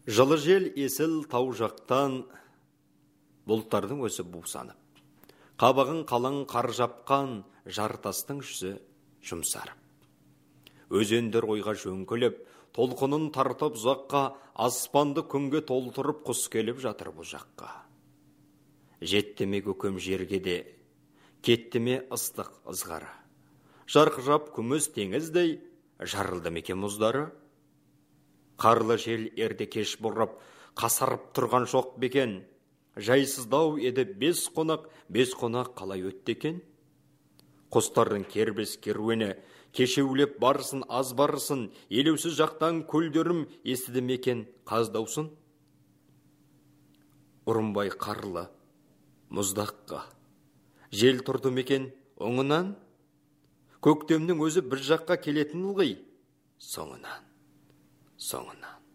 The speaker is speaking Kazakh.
Жылы жел есіл тау жақтан, бұлттардың өзі бусанып. Қабағын қалың қар жапқан, жартастың жүзі жұмсарып. Өзендер ойға жөңкіліп, толқынын тартып ұзаққа, аспанды күнге толтырып құс келіп жатыр бұл жаққа. Жетті ме көкем жерге де, кетті ме ыстық ызғары. Жарқырап күміс теңіздей, жарылды мекен мұздары. Қарлы жел ерде кеш бұрып, қасарып тұрған жоқ бекен. Жайсыздау еді бес қонақ қалай өтті екен. Құстардың кербес керуені, кешеулеп барысын, аз барысын, елеусіз жақтан көлдерім естіді мекен қаздаусын. Ұрынбай қарлы, мұздаққа, жел тұрды мекен оңынан. Көктемнің өзі бір жаққа келетін ылғи, соңынан.